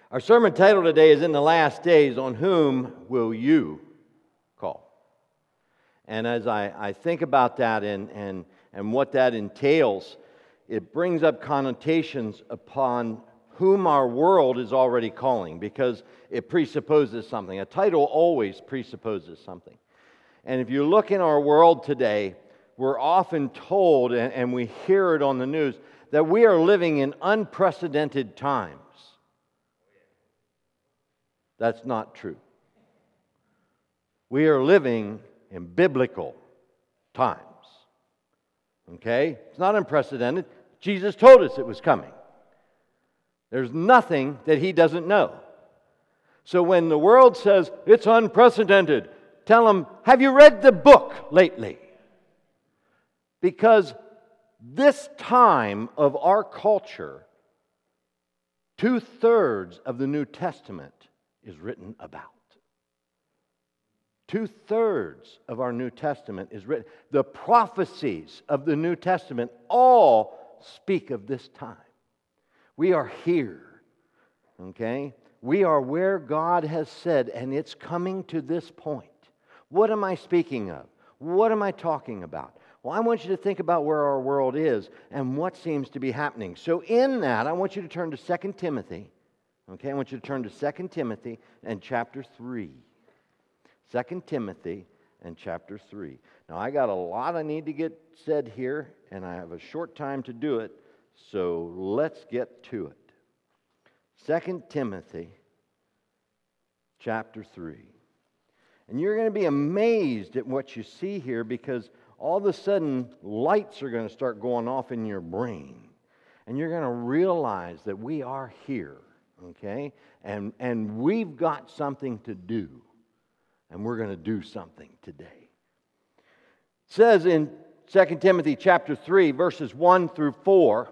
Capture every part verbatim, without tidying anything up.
Our sermon title today is In the Last Days, On Whom Will You Call? And as I, I think about that and, and, and what that entails, it brings up connotations upon whom our world is already calling, because it presupposes something. A title always presupposes something. And if you look in our world today, we're often told, and, and we hear it on the news, that we are living in unprecedented times. That's not true. We are living in biblical times. Okay? It's not unprecedented. Jesus told us it was coming. There's nothing that He doesn't know. So when the world says it's unprecedented, tell them, have you read the book lately? Because this time of our culture, two-thirds of the New Testament is written about. Two-thirds of our New Testament is written. The prophecies of the New Testament all speak of this time. We are here, okay? We are where God has said, and it's coming to this point. What am I speaking of? What am I talking about? Well, I want you to think about where our world is and what seems to be happening. So in that, I want you to turn to Second Timothy. Okay, I want you to turn to Second Timothy and chapter three. Second Timothy and chapter three. Now, I got a lot I need to get said here, and I have a short time to do it, so let's get to it. Second Timothy chapter three. And you're going to be amazed at what you see here, because all of a sudden, lights are going to start going off in your brain. And you're going to realize that we are here. Okay? And, and we've got something to do. And we're going to do something today. It says in Second Timothy chapter three, verses one through four,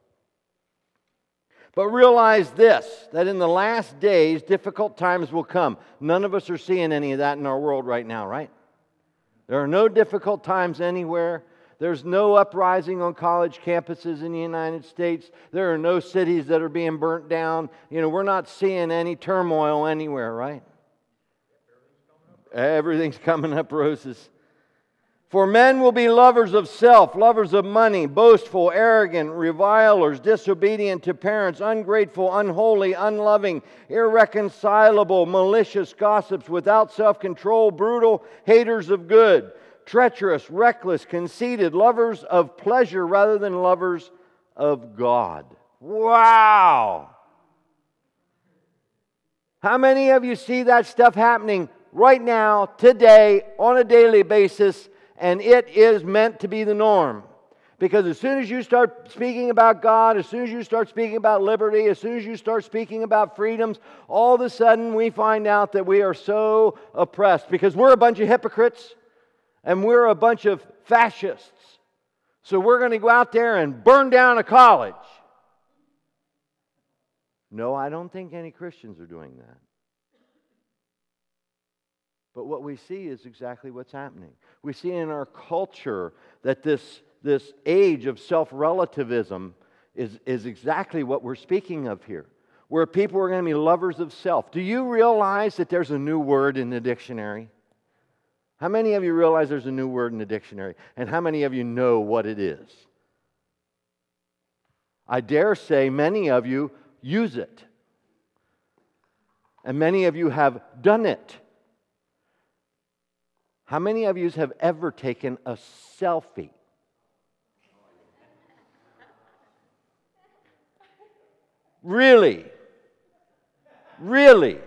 but realize this, that in the last days, difficult times will come. None of us are seeing any of that in our world right now, right? There are no difficult times anywhere. There's no uprising on college campuses in the United States. There are no cities that are being burnt down. You know, we're not seeing any turmoil anywhere, right? Everything's coming up roses. For men will be lovers of self, lovers of money, boastful, arrogant, revilers, disobedient to parents, ungrateful, unholy, unloving, irreconcilable, malicious, gossips, without self-control, brutal, haters of good, treacherous, reckless, conceited, lovers of pleasure rather than lovers of God. Wow! How many of you see that stuff happening right now, today, on a daily basis, and it is meant to be the norm? Because as soon as you start speaking about God, as soon as you start speaking about liberty, as soon as you start speaking about freedoms, all of a sudden we find out that we are so oppressed because we're a bunch of hypocrites. And we're a bunch of fascists. So we're going to go out there and burn down a college. No, I don't think any Christians are doing that. But what we see is exactly what's happening. We see in our culture that this, this age of self-relativism is, is exactly what we're speaking of here. Where people are going to be lovers of self. Do you realize that there's a new word in the dictionary? How many of you realize there's a new word in the dictionary? And how many of you know what it is? I dare say many of you use it. And many of you have done it. How many of you have ever taken a selfie? Really? Really?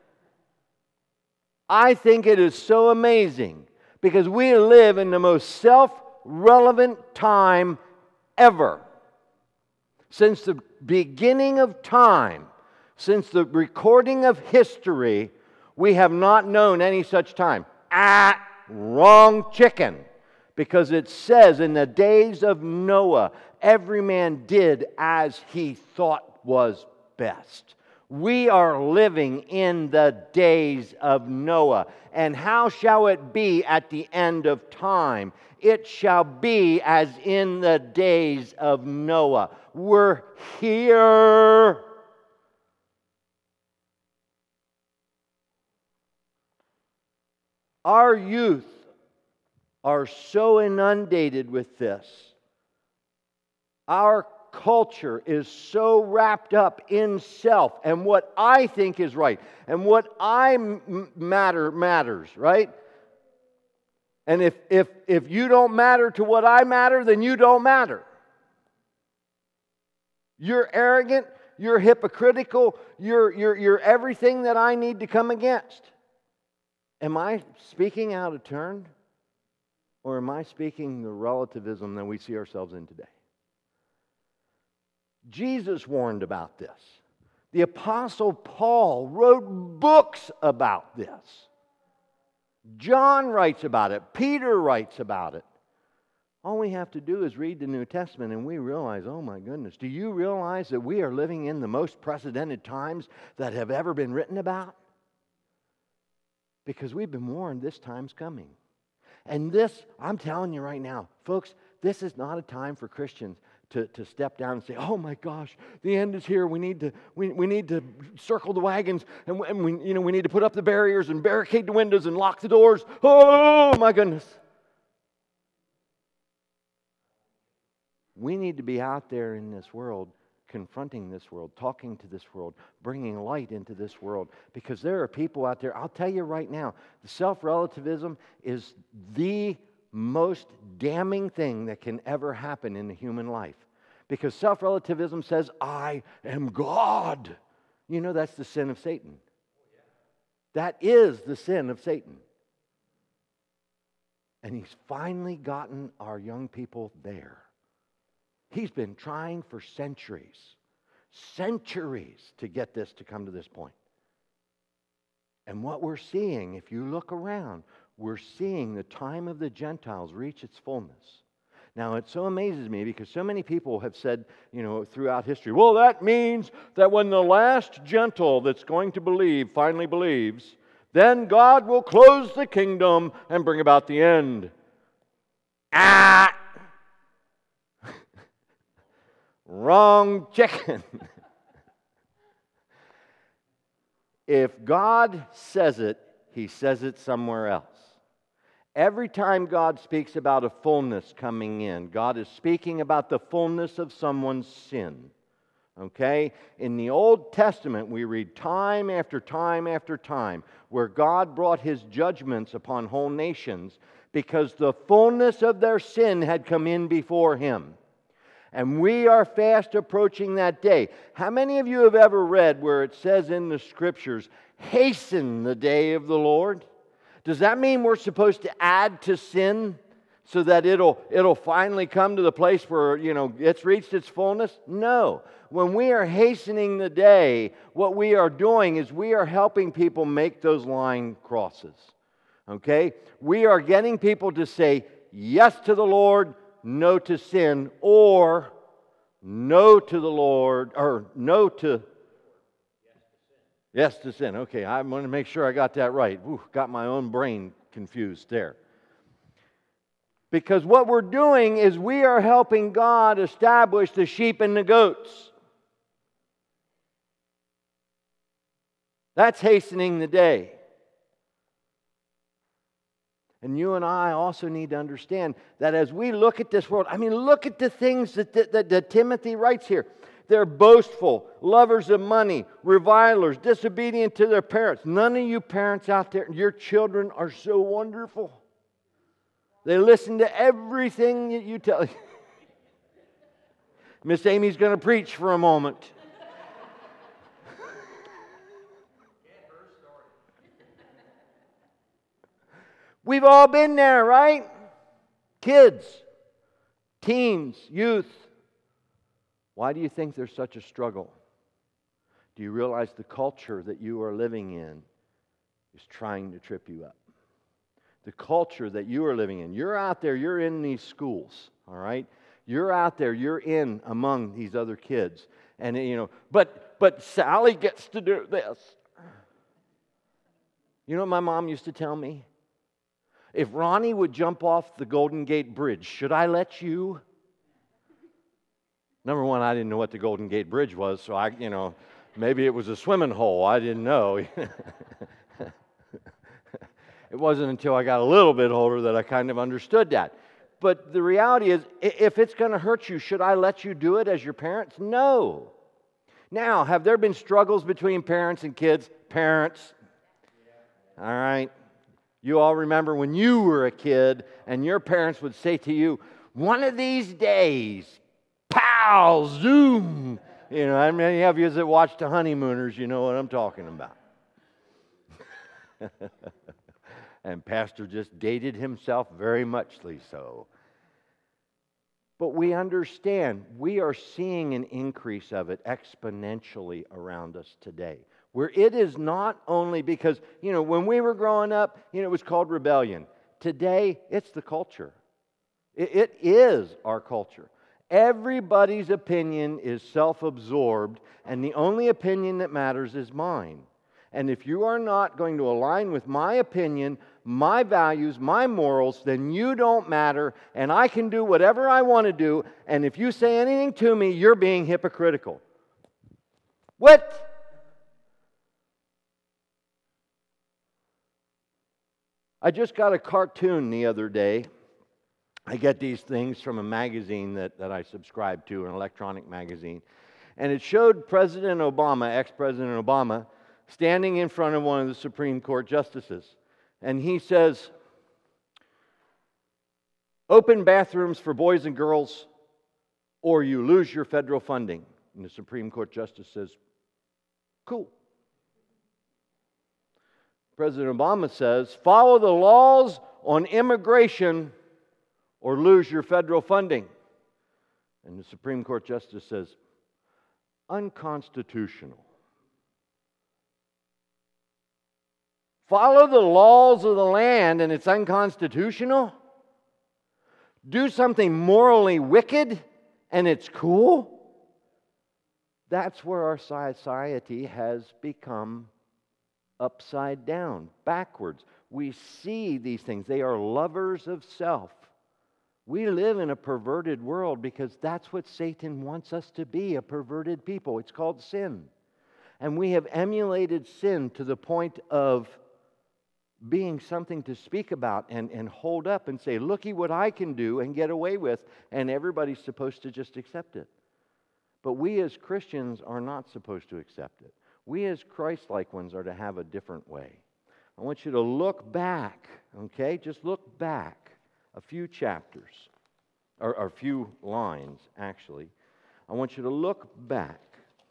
I think it is so amazing because we live in the most self-relevant time ever. Since the beginning of time, since the recording of history, we have not known any such time. Ah, wrong chicken. Because it says in the days of Noah, every man did as he thought was best. We are living in the days of Noah. And how shall it be at the end of time? It shall be as in the days of Noah. We're here. Our youth are so inundated with this. Our culture is so wrapped up in self and what I think is right and what I m- matter matters, right? And if, if, if you don't matter to what I matter, then you don't matter. You're arrogant, you're hypocritical, you're, you're, you're everything that I need to come against. Am I speaking out of turn? Or am I speaking the relativism that we see ourselves in today? Jesus warned about this. The Apostle Paul wrote books about this. John writes about it. Peter writes about it. All we have to do is read the New Testament and we realize, oh my goodness, do you realize that we are living in the most precedented times that have ever been written about? Because we've been warned this time's coming. And this, I'm telling you right now, folks, this is not a time for Christians to, to step down and say, oh my gosh, the end is here. We need to, we, we need to circle the wagons and, and we, you know, we need to put up the barriers and barricade the windows and lock the doors. Oh my goodness. We need to be out there in this world, confronting this world, talking to this world, bringing light into this world. Because there are people out there, I'll tell you right now, the self-relativism is the most damning thing that can ever happen in the human life. Because self-relativism says, I am God. You know that's the sin of Satan. That is the sin of Satan. And he's finally gotten our young people there. He's been trying for centuries, centuries to get this to come to this point. And what we're seeing, if you look around, we're seeing the time of the Gentiles reach its fullness. Now, it so amazes me because so many people have said, you know, throughout history, well, that means that when the last Gentile that's going to believe finally believes, then God will close the kingdom and bring about the end. Ah! Wrong chicken. If God says it, He says it somewhere else. Every time God speaks about a fullness coming in, God is speaking about the fullness of someone's sin. Okay? In the Old Testament, we read time after time after time where God brought His judgments upon whole nations because the fullness of their sin had come in before Him. And we are fast approaching that day. How many of you have ever read where it says in the Scriptures, hasten the day of the Lord? Does that mean we're supposed to add to sin so that it'll, it'll finally come to the place where, you know, it's reached its fullness? No. When we are hastening the day, what we are doing is we are helping people make those line crosses. Okay? We are getting people to say yes to the Lord, no to sin, or no to the Lord, or no to yes to sin. Okay, I want to make sure I got that right. Ooh, got my own brain confused there. Because what we're doing is we are helping God establish the sheep and the goats. That's hastening the day. And you and I also need to understand that as we look at this world, I mean, look at the things that, that, that, that Timothy writes here. They're boastful, lovers of money, revilers, disobedient to their parents. None of you parents out there, your children are so wonderful. They listen to everything that you tell. Miss Amy's going to preach for a moment. We've all been there, right? Kids, teens, youth. Why do you think there's such a struggle? Do you realize the culture that you are living in is trying to trip you up? The culture that you are living in. You're out there, you're in these schools, all right? You're out there, you're in among these other kids. And, you know, but, but Sally gets to do this. You know what my mom used to tell me? If Ronnie would jump off the Golden Gate Bridge, should I let you? Number one, I didn't know what the Golden Gate Bridge was, so I, you know, maybe it was a swimming hole. I didn't know. wasn't until I got a little bit older that I kind of understood that. But the reality is, if it's going to hurt you, should I let you do it as your parents? No. Now, have there been struggles between parents and kids? Parents. All right. You all remember when you were a kid and your parents would say to you, one of these days, pow, zoom. You know, how many of you that watched The Honeymooners, you know what I'm talking about. And Pastor just dated himself very muchly so. But we understand we are seeing an increase of it exponentially around us today. Where it is not only because, you know, when we were growing up, you know, it was called rebellion. Today, it's the culture. It, it is our culture. Everybody's opinion is self-absorbed, and the only opinion that matters is mine. And if you are not going to align with my opinion, my values, my morals, then you don't matter, and I can do whatever I want to do, and if you say anything to me, you're being hypocritical. What? I just got a cartoon the other day. I get these things from a magazine that, that I subscribe to, an electronic magazine. And it showed President Obama, ex-President Obama, standing in front of one of the Supreme Court justices. And he says, open bathrooms for boys and girls or you lose your federal funding. And the Supreme Court justice says, cool. President Obama says, follow the laws on immigration or lose your federal funding. And the Supreme Court justice says, unconstitutional. Follow the laws of the land and it's unconstitutional? Do something morally wicked and it's cool? That's where our society has become upside down, backwards. We see these things. They are lovers of self. We live in a perverted world because that's what Satan wants us to be, a perverted people. It's called sin. And we have emulated sin to the point of being something to speak about and, and hold up and say, looky what I can do and get away with, and everybody's supposed to just accept it. But we as Christians are not supposed to accept it. We as Christ-like ones are to have a different way. I want you to look back, okay? Just look back a few chapters, or, or a few lines, actually. I want you to look back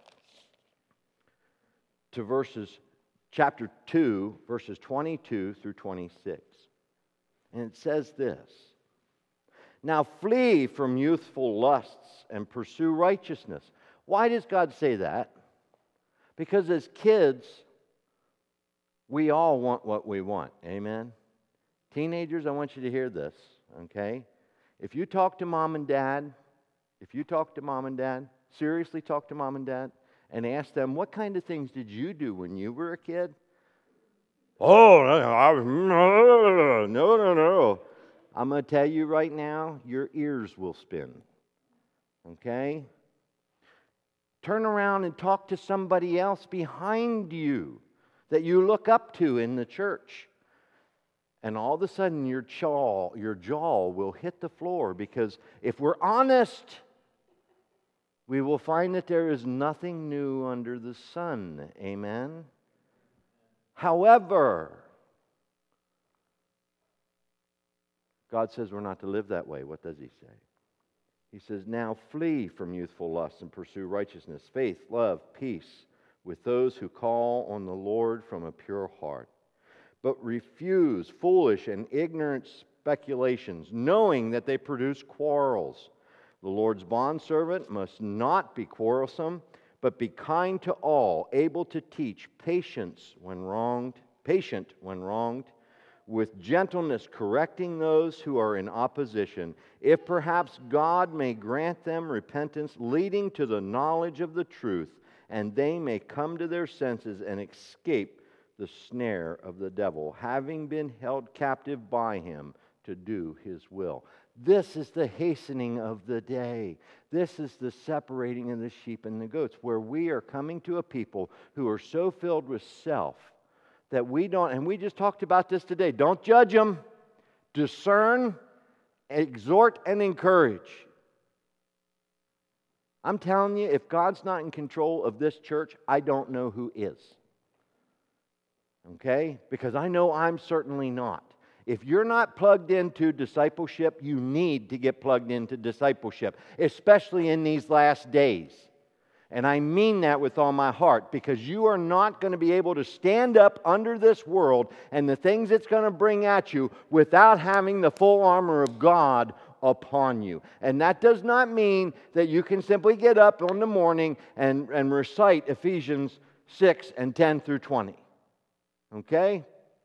to verses, chapter two, verses twenty-two through twenty-six. And it says this, now flee from youthful lusts and pursue righteousness. Why does God say that? Because as kids, we all want what we want. Amen? Teenagers, I want you to hear this, okay? If you talk to mom and dad, if you talk to mom and dad, seriously talk to mom and dad, and ask them, what kind of things did you do when you were a kid? Oh, no, no, no. I'm going to tell you right now, your ears will spin, okay? Turn around and talk to somebody else behind you that you look up to in the church. And all of a sudden your jaw, your jaw will hit the floor, because if we're honest, we will find that there is nothing new under the sun. Amen? However, God says we're not to live that way. What does He say? He says, now flee from youthful lusts and pursue righteousness, faith, love, peace with those who call on the Lord from a pure heart. But refuse foolish and ignorant speculations, knowing that they produce quarrels. The Lord's bondservant must not be quarrelsome, but be kind to all, able to teach, patience when wronged, patient when wronged, with gentleness correcting those who are in opposition, if perhaps God may grant them repentance leading to the knowledge of the truth, and they may come to their senses and escape the snare of the devil, having been held captive by him to do his will. This is the hastening of the day. This is the separating of the sheep and the goats, where we are coming to a people who are so filled with self that we don't, and we just talked about this today, don't judge them, discern, exhort, and encourage. I'm telling you, if God's not in control of this church, I don't know who is. Okay? Because I know I'm certainly not. If you're not plugged into discipleship, you need to get plugged into discipleship, especially in these last days. And I mean that with all my heart, because you are not going to be able to stand up under this world and the things it's going to bring at you without having the full armor of God upon you. And that does not mean that you can simply get up in the morning and, and recite Ephesians six and ten through twenty. Okay?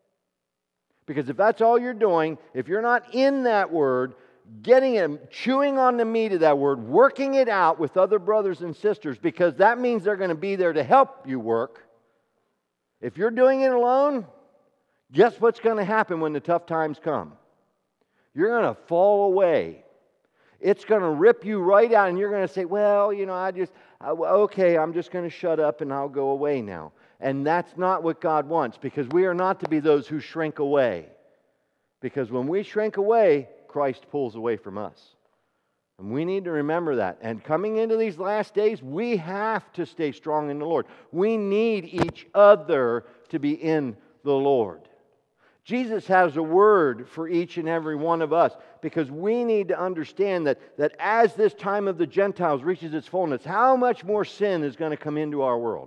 Because if that's all you're doing, if you're not in that word, getting it, chewing on the meat of that word, working it out with other brothers and sisters, because that means they're going to be there to help you work. If you're doing it alone, guess what's going to happen when the tough times come? You're going to fall away. It's going to rip you right out, and you're going to say, well, you know, I just, I, okay, I'm just going to shut up and I'll go away now. And that's not what God wants, because we are not to be those who shrink away. Because when we shrink away, Christ pulls away from us. And we need to remember that. And coming into these last days, we have to stay strong in the Lord. We need each other to be in the Lord. Jesus has a word for each and every one of us, because we need to understand that, that as this time of the Gentiles reaches its fullness, how much more sin is going to come into our world.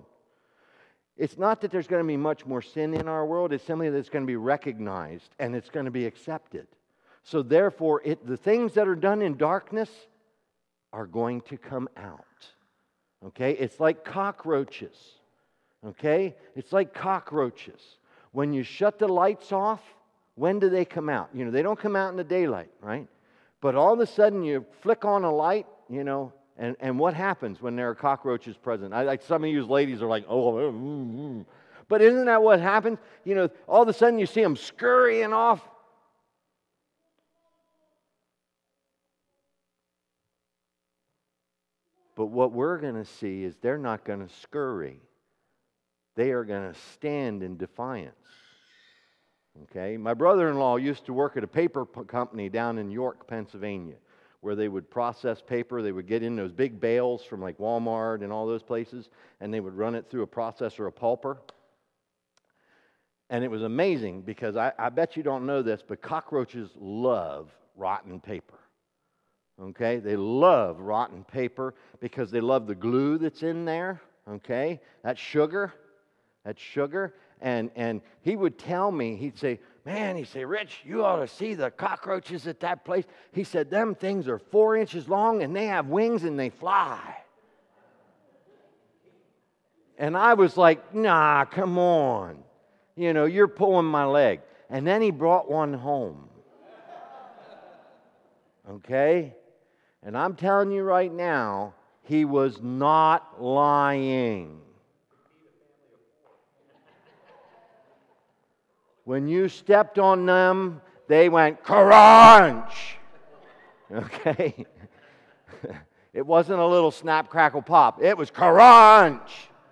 It's not that there's going to be much more sin in our world. It's simply that it's going to be recognized and it's going to be accepted. So therefore, it, the things that are done in darkness are going to come out. Okay? It's like cockroaches. Okay? It's like cockroaches. When you shut the lights off, when do they come out? You know, they don't come out in the daylight, right? But all of a sudden you flick on a light, you know, and, and what happens when there are cockroaches present? I, like some of you ladies are like, oh, mm, mm. But isn't that what happens? You know, all of a sudden you see them scurrying off. But what we're going to see is they're not going to scurry. They are going to stand in defiance. Okay? My brother-in-law used to work at a paper company down in York, Pennsylvania, where they would process paper. They would get in those big bales from like Walmart and all those places, and they would run it through a processor, a pulper. And it was amazing, because I, I bet you don't know this, but cockroaches love rotten paper. Okay? They love rotten paper because they love the glue that's in there. Okay? That's sugar. That's sugar. And and he would tell me, he'd say, man, he'd say, Rich, you ought to see the cockroaches at that place. He said, them things are four inches long and they have wings and they fly. And I was like, nah, come on. You know, you're pulling my leg. And then he brought one home. Okay? And I'm telling you right now, he was not lying. When you stepped on them, they went crunch. Okay? It wasn't a little snap, crackle, pop. It was crunch.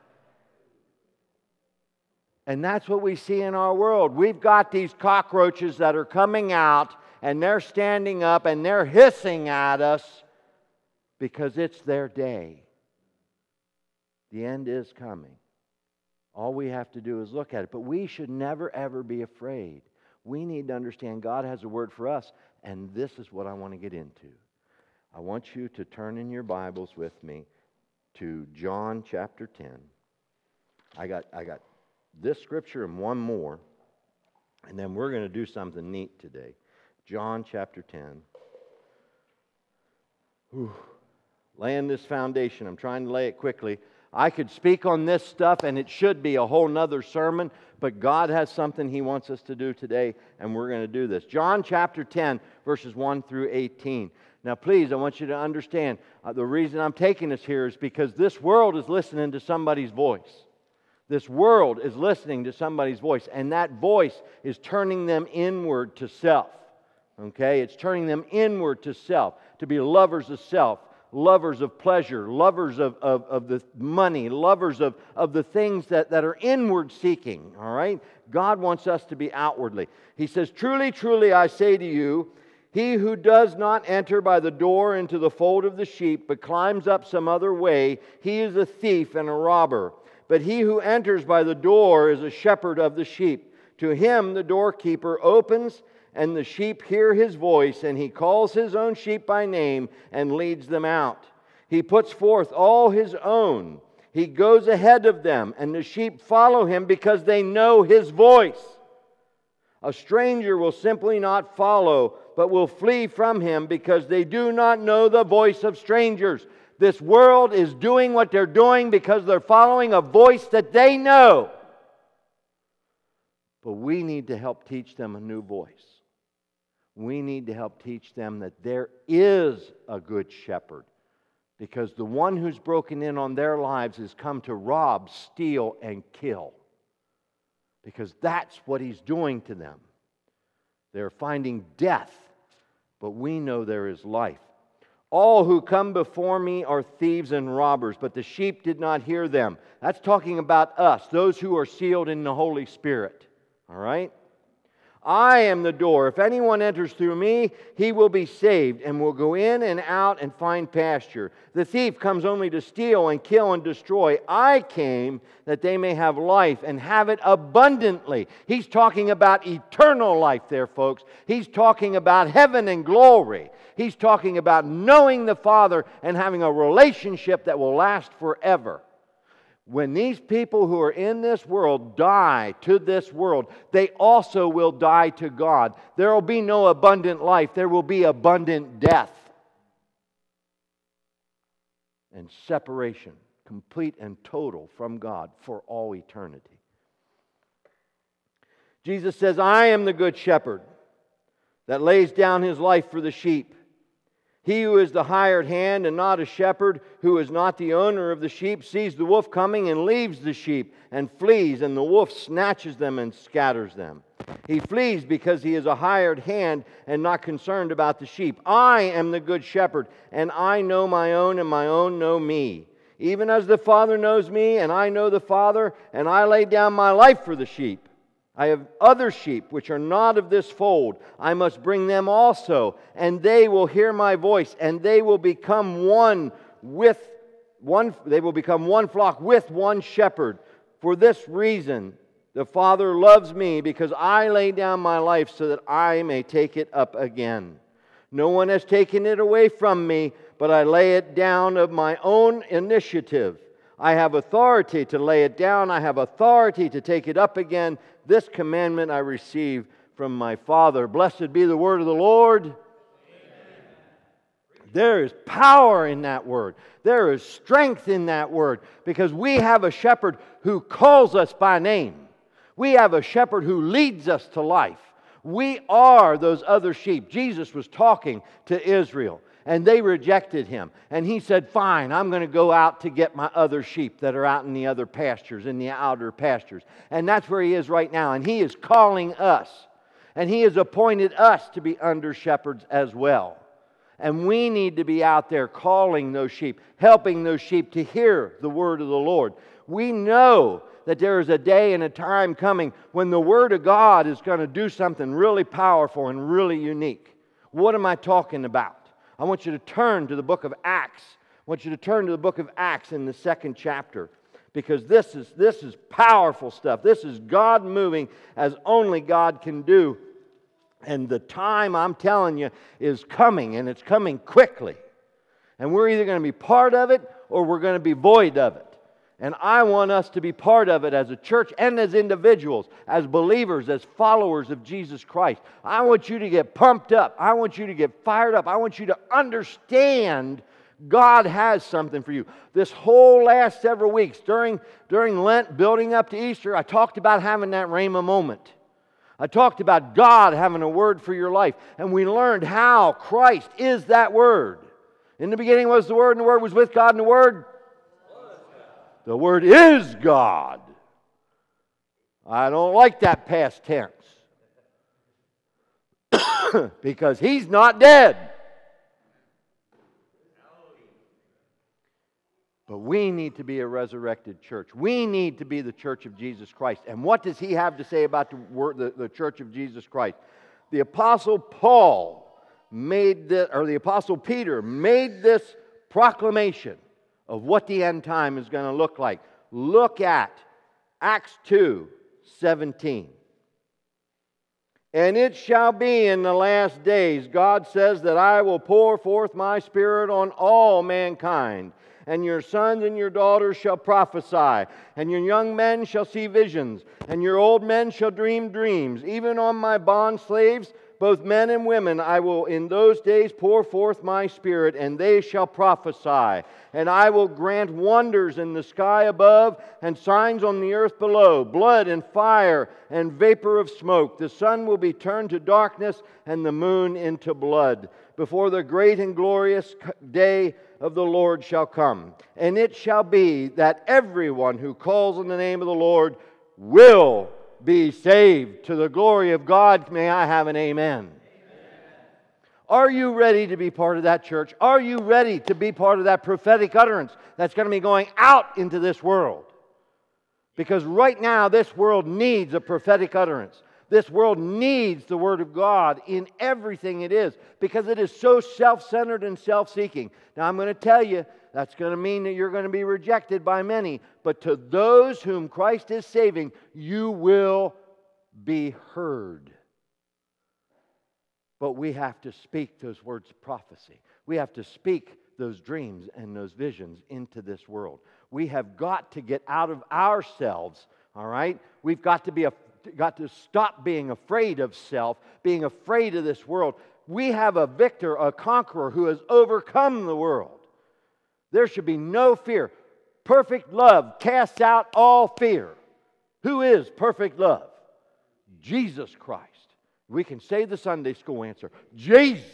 And that's what we see in our world. We've got these cockroaches that are coming out, and they're standing up, and they're hissing at us because it's their day. The end is coming. All we have to do is look at it. But we should never, ever be afraid. We need to understand God has a word for us, and this is what I want to get into. I want you to turn in your Bibles with me to John chapter ten. I got, I got this scripture and one more, and then we're going to do something neat today. John chapter ten. Whew. Laying this foundation. I'm trying to lay it quickly. I could speak on this stuff, and it should be a whole nother sermon, but God has something He wants us to do today, and we're going to do this. John chapter ten, verses one through eighteen. Now, please, I want you to understand, uh, the reason I'm taking this here is because this world is listening to somebody's voice. This world is listening to somebody's voice, and that voice is turning them inward to self. Okay? It's turning them inward to self, to be lovers of self, lovers of pleasure, lovers of, of, of the money, lovers of, of the things that, that are inward seeking, all right? God wants us to be outwardly. He says, truly, truly, I say to you, he who does not enter by the door into the fold of the sheep, but climbs up some other way, he is a thief and a robber. But he who enters by the door is a shepherd of the sheep. To him the doorkeeper opens, and the sheep hear his voice, and he calls his own sheep by name and leads them out. He puts forth all his own. He goes ahead of them, and the sheep follow him because they know his voice. A stranger will simply not follow, but will flee from him because they do not know the voice of strangers. This world is doing what they're doing because they're following a voice that they know. But we need to help teach them a new voice. We need to help teach them that there is a good shepherd, because the one who's broken in on their lives has come to rob, steal, and kill. Because that's what he's doing to them. They're finding death, but we know there is life. All who come before me are thieves and robbers, but the sheep did not hear them. That's talking about us, those who are sealed in the Holy Spirit. All right? I am the door. If anyone enters through me, he will be saved and will go in and out and find pasture. The thief comes only to steal and kill and destroy. I came that they may have life and have it abundantly. He's talking about eternal life there, folks. He's talking about heaven and glory. He's talking about knowing the Father and having a relationship that will last forever. When these people who are in this world die to this world, they also will die to God. There will be no abundant life. There will be abundant death and separation, complete and total from God for all eternity. Jesus says, I am the good shepherd that lays down his life for the sheep. He who is the hired hand and not a shepherd, who is not the owner of the sheep, sees the wolf coming and leaves the sheep and flees, and the wolf snatches them and scatters them. He flees because he is a hired hand and not concerned about the sheep. I am the good shepherd, and I know my own, and my own know me. Even as the Father knows me, and I know the Father, and I lay down my life for the sheep. I have other sheep which are not of this fold. I must bring them also, and they will hear my voice, and they will become one with one. They will become one flock with one shepherd. For this reason, the Father loves me, because I lay down my life so that I may take it up again. No one has taken it away from me, but I lay it down of my own initiative. I have authority to lay it down. I have authority to take it up again. This commandment I receive from my Father. Blessed be the word of the Lord. Amen. There is power in that word. There is strength in that word, because we have a shepherd who calls us by name. We have a shepherd who leads us to life. We are those other sheep. Jesus was talking to Israel, and they rejected him. And he said, fine, I'm going to go out to get my other sheep that are out in the other pastures, in the outer pastures. And that's where he is right now. And he is calling us. And he has appointed us to be under shepherds as well. And we need to be out there calling those sheep, helping those sheep to hear the word of the Lord. We know that there is a day and a time coming when the word of God is going to do something really powerful and really unique. What am I talking about? I want you to turn to the book of Acts. I want you to turn to the book of Acts in the second chapter, because this is, this is powerful stuff. This is God moving as only God can do. And the time, I'm telling you, is coming, and it's coming quickly. And we're either going to be part of it or we're going to be void of it. And I want us to be part of it as a church and as individuals, as believers, as followers of Jesus Christ. I want you to get pumped up. I want you to get fired up. I want you to understand God has something for you. This whole last several weeks, during, during Lent, building up to Easter, I talked about having that Rhema moment. I talked about God having a word for your life. And we learned how Christ is that word. In the beginning was the Word, and the Word was with God, and the Word... The Word is God. I don't like that past tense. Because He's not dead. But we need to be a resurrected church. We need to be the church of Jesus Christ. And what does he have to say about the, word, the, the church of Jesus Christ? The Apostle Paul made this, or the Apostle Peter made this proclamation of what the end time is going to look like. Look at Acts two seventeen. And it shall be in the last days, God says, that I will pour forth my Spirit on all mankind. And your sons and your daughters shall prophesy, and your young men shall see visions, and your old men shall dream dreams. Even on my bond slaves, both men and women, I will in those days pour forth my Spirit, and they shall prophesy. And I will grant wonders in the sky above, and signs on the earth below, blood and fire and vapor of smoke. The sun will be turned to darkness, and the moon into blood, before the great and glorious day of the Lord shall come. And it shall be that everyone who calls on the name of the Lord will be saved. To the glory of God, may I have an amen. Amen. Are you ready to be part of that church? Are you ready to be part of that prophetic utterance that's going to be going out into this world? Because right now, this world needs a prophetic utterance. This world needs the Word of God in everything it is, because it is so self-centered and self-seeking. Now, I'm going to tell you, that's going to mean that you're going to be rejected by many. But to those whom Christ is saving, you will be heard. But we have to speak those words of prophecy. We have to speak those dreams and those visions into this world. We have got to get out of ourselves, all right? We've got to be a got to stop being afraid of self, being afraid of this world. We have a victor, a conqueror who has overcome the world. There should be no fear. Perfect love casts out all fear. Who is perfect love? Jesus Christ. We can say the Sunday school answer, Jesus.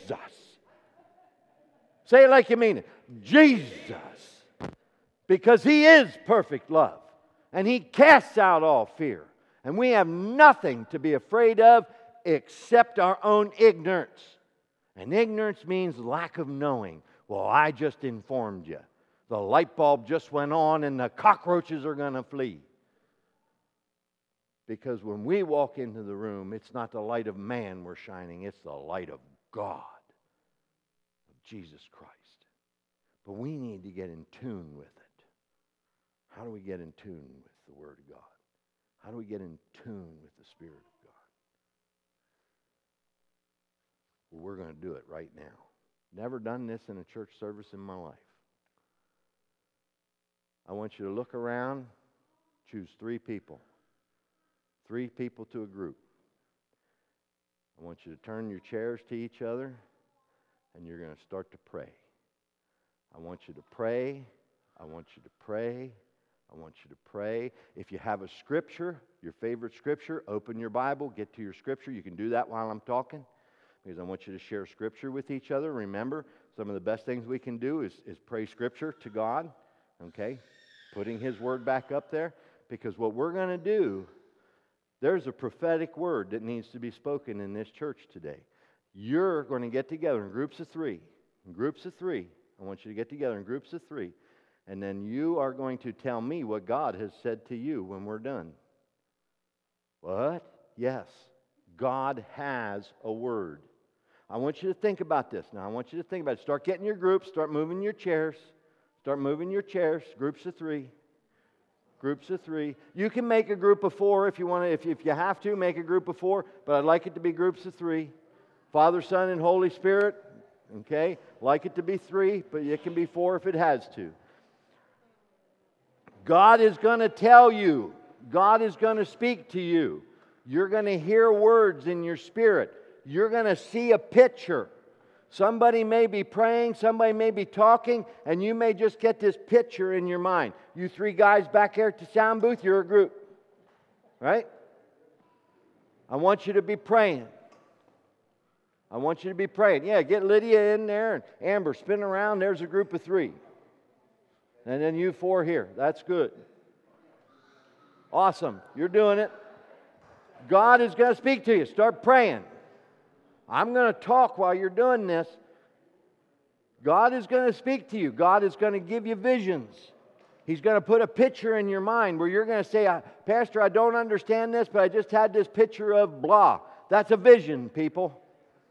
Say it like you mean it. Jesus. Because He is perfect love. And He casts out all fear. And we have nothing to be afraid of except our own ignorance. And ignorance means lack of knowing. Well, I just informed you. The light bulb just went on and the cockroaches are going to flee. Because when we walk into the room, it's not the light of man we're shining, it's the light of God, of Jesus Christ. But we need to get in tune with it. How do we get in tune with the Word of God? How do we get in tune with the Spirit of God? Well, we're going to do it right now. Never done this in a church service in my life. I want you to look around, choose three people. Three people to a group. I want you to turn your chairs to each other, and you're going to start to pray. I want you to pray. I want you to pray. I want you to pray. If you have a scripture, your favorite scripture, open your Bible, get to your scripture. You can do that while I'm talking, because I want you to share scripture with each other. Remember, some of the best things we can do is, is pray scripture to God, okay? Putting His Word back up there, because what we're going to do, there's a prophetic word that needs to be spoken in this church today. You're going to get together in groups of three. In groups of three. I want you to get together in groups of three. And then you are going to tell me what God has said to you when we're done. What? Yes. God has a word. I want you to think about this. Now, I want you to think about it. Start getting your groups. Start moving your chairs. Start moving your chairs. Groups of three. Groups of three. You can make a group of four if you want to. If, if you have to, make a group of four. But I'd like it to be groups of three. Father, Son, and Holy Spirit. Okay? Like it to be three, but it can be four if it has to. God is going to tell you. God is going to speak to you. You're going to hear words in your spirit. You're going to see a picture. Somebody may be praying, somebody may be talking, and you may just get this picture in your mind. You three guys back there at the sound booth, you're a group. Right? I want you to be praying. I want you to be praying. Yeah, get Lydia in there and Amber, spin around. There's a group of three. And then you four here. That's good. Awesome. You're doing it. God is going to speak to you. Start praying. I'm going to talk while you're doing this. God is going to speak to you. God is going to give you visions. He's going to put a picture in your mind where you're going to say, Pastor, I don't understand this, but I just had this picture of blah. That's a vision, people.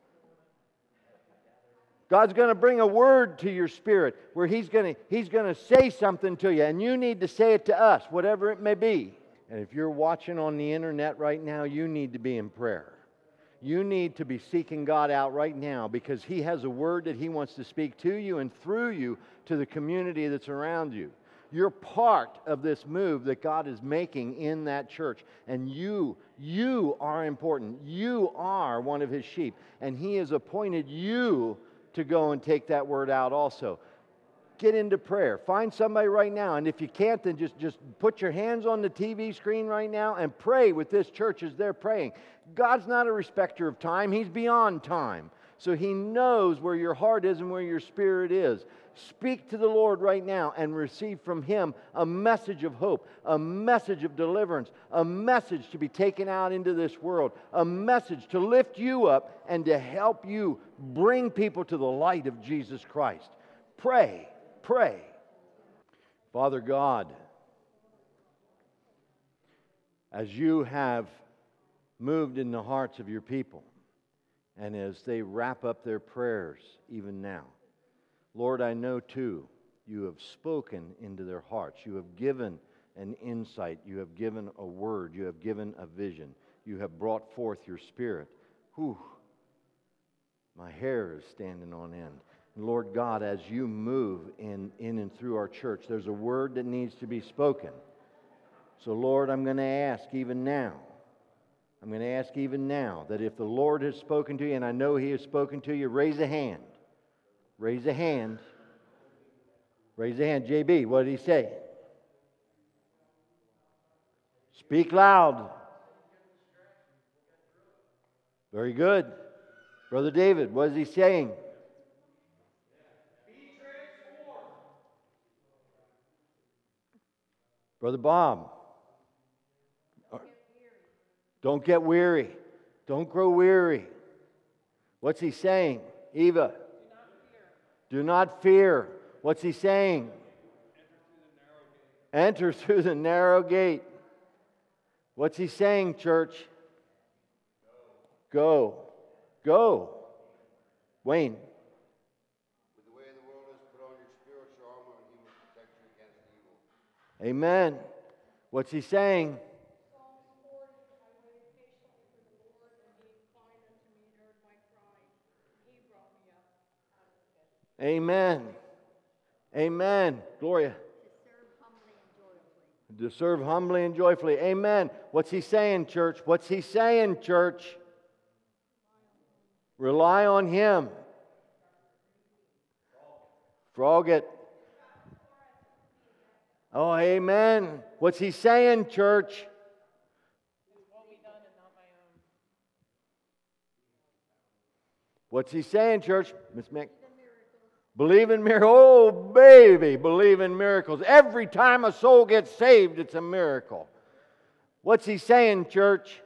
God's going to bring a word to your spirit where He's going to, He's going to say something to you, and you need to say it to us, whatever it may be. And if you're watching on the internet right now, you need to be in prayer. You need to be seeking God out right now because He has a word that He wants to speak to you and through you to the community that's around you. You're part of this move that God is making in that church. And you, you are important. You are one of His sheep. And He has appointed you to go and take that word out also. Get into prayer. Find somebody right now. And if you can't, then just, just put your hands on the T V screen right now and pray with this church as they're praying. God's not a respecter of time. He's beyond time. So He knows where your heart is and where your spirit is. Speak to the Lord right now and receive from Him a message of hope, a message of deliverance, a message to be taken out into this world, a message to lift you up and to help you bring people to the light of Jesus Christ. Pray, pray. Father God, as You have moved in the hearts of Your people, and as they wrap up their prayers even now, Lord, I know too, You have spoken into their hearts. You have given an insight. You have given a word. You have given a vision. You have brought forth Your Spirit. Whew, my hair is standing on end. And Lord God, as You move in, in and through our church, there's a word that needs to be spoken. So Lord, I'm going to ask even now, I'm going to ask even now that if the Lord has spoken to you, and I know He has spoken to you, raise a hand. Raise a hand. Raise a hand. J B, what did he say? Speak loud. Very good. Brother David, what is he saying? Be transformed. Brother Bob. Don't get weary. Don't grow weary. What's he saying? Eva. Do not fear. What's he saying? Enter through the narrow gate. What's he saying, church? Go. Go. Wayne. With the way the world is, put on your spiritual armor and He will protect you against evil. Amen. What's he saying? Psalms forty, I waited patiently for the Lord, and He inclined unto me and heard my cry. He brought me up out of the pit. Amen. Amen. Gloria. To serve humbly and joyfully. To serve humbly and joyfully. Amen. What's he saying, church? What's he saying, church? Rely on Him. Frog it. Oh, amen. What's he saying, church? What's he saying, church? Miss Mick? Believe in miracles. Oh, baby, believe in miracles. Every time a soul gets saved, it's a miracle. What's he saying, church?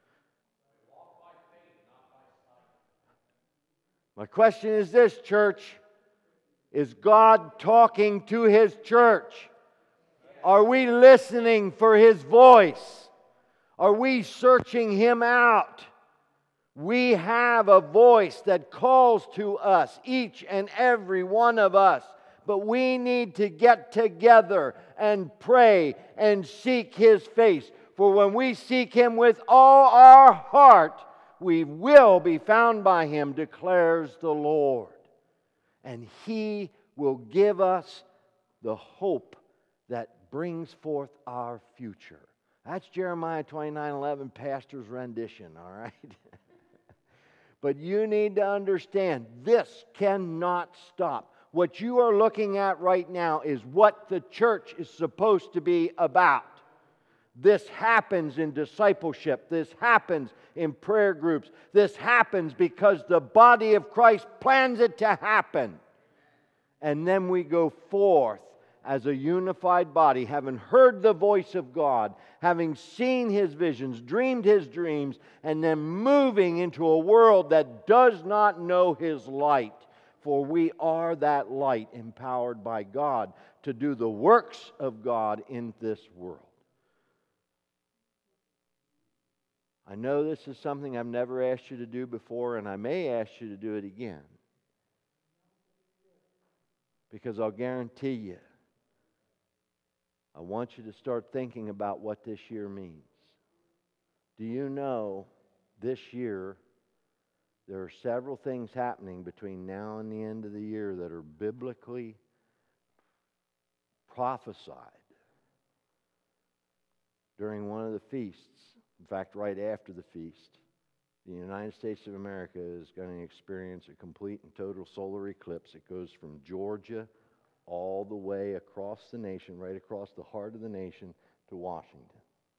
My question is this, church. Is God talking to His church? Are we listening for His voice? Are we searching Him out? We have a voice that calls to us, each and every one of us. But we need to get together and pray and seek His face. For when we seek Him with all our heart, we will be found by Him, declares the Lord. And He will give us the hope that brings forth our future. That's Jeremiah twenty-nine eleven, pastor's rendition, all right? But you need to understand, this cannot stop. What you are looking at right now is what the church is supposed to be about. This happens in discipleship. This happens in prayer groups. This happens because the body of Christ plans it to happen. And then we go forth as a unified body, having heard the voice of God, having seen His visions, dreamed His dreams, and then moving into a world that does not know His light. For we are that light empowered by God to do the works of God in this world. I know this is something I've never asked you to do before, and I may ask you to do it again. Because I'll guarantee you, I want you to start thinking about what this year means. Do you know this year there are several things happening between now and the end of the year that are biblically prophesied during one of the feasts? In fact, right after the feast, the United States of America is going to experience a complete and total solar eclipse. It goes from Georgia all the way across the nation, right across the heart of the nation, to Washington.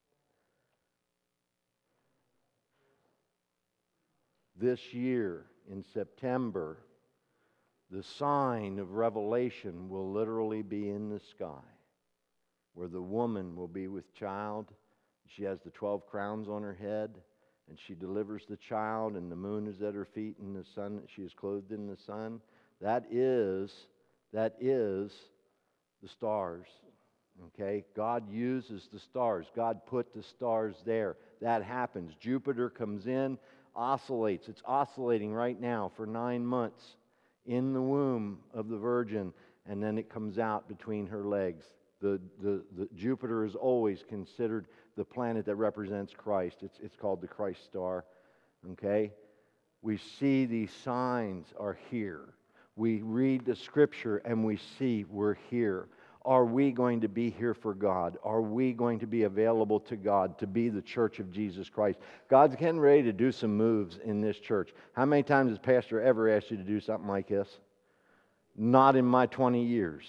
This year, in September, the sign of Revelation will literally be in the sky, where the woman will be with child. She has the twelve crowns on her head, and she delivers the child, and the moon is at her feet, and the sun, she is clothed in the sun. That is, that is the stars. Okay? God uses the stars. God put the stars there. That happens. Jupiter comes in, oscillates. It's oscillating right now for nine months in the womb of the Virgin, and then it comes out between her legs. The, the, the Jupiter is always considered the planet that represents Christ. It's, it's called the Christ star. Okay? We see these signs are here. We read the Scripture and we see we're here. Are we going to be here for God? Are we going to be available to God to be the church of Jesus Christ? God's getting ready to do some moves in this church. How many times has Pastor ever asked you to do something like this? Not in my twenty years.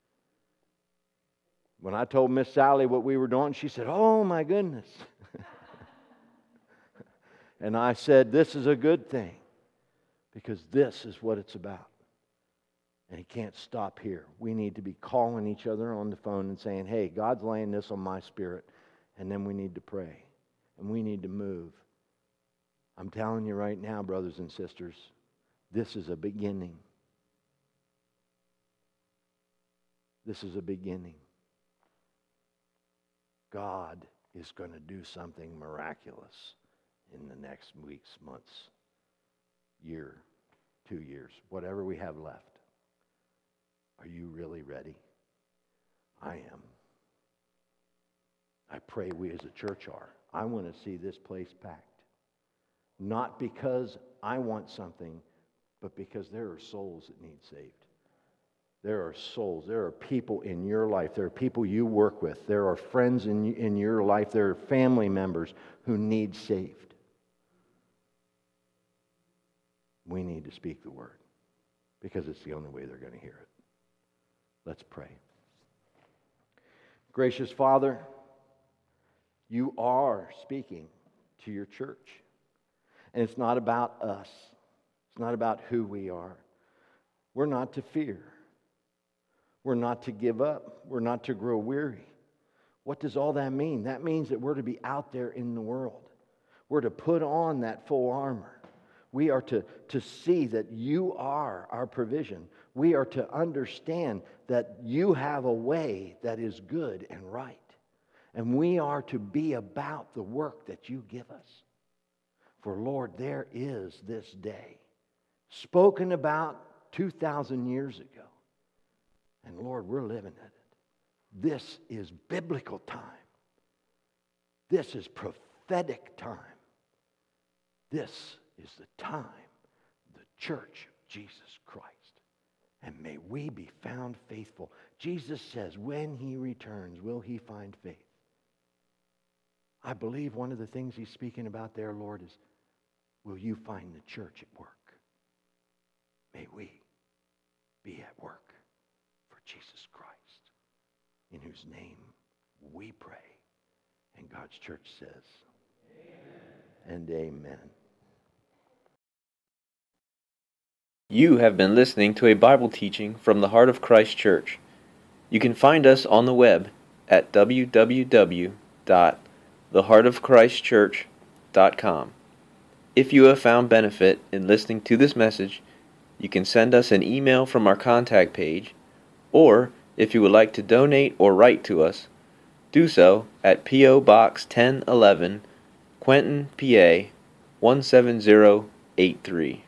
When I told Miss Sally what we were doing, she said, "Oh my goodness." And I said, "This is a good thing, because this is what it's about." And it can't stop here. We need to be calling each other on the phone and saying, "Hey, God's laying this on my spirit." And then we need to pray. And we need to move. I'm telling you right now, brothers and sisters, this is a beginning. This is a beginning. God is going to do something miraculous in the next weeks, months, year, two years, whatever we have left. Are you really ready? I am. I pray we as a church are. I want to see this place packed. Not because I want something, but because there are souls that need saved. There are souls. There are people in your life. There are people you work with. There are friends in, in your life. There are family members who need saved. We need to speak the word, because it's the only way they're going to hear it. Let's pray. Gracious Father, you are speaking to your church. And it's not about us. It's not about who we are. We're not to fear. We're not to give up. We're not to grow weary. What does all that mean? That means that we're to be out there in the world. We're to put on that full armor. We are to, to see that you are our provision. We are to understand that you have a way that is good and right. And we are to be about the work that you give us. For Lord, there is this day, spoken about two thousand years ago. And Lord, we're living in it. This is biblical time. This is prophetic time. This is the time, the church of Jesus Christ. And may we be found faithful. Jesus says, when he returns, will he find faith? I believe one of the things he's speaking about there, Lord, is, will you find the church at work? May we be at work for Jesus Christ, in whose name we pray. And God's church says, amen and amen. You have been listening to a Bible teaching from the Heart of Christ Church. You can find us on the web at w w w dot the heart of christ church dot com. If you have found benefit in listening to this message, you can send us an email from our contact page, or If you would like to donate or write to us, do so at P O. Box ten eleven, Quentin, P A one seven zero eight three.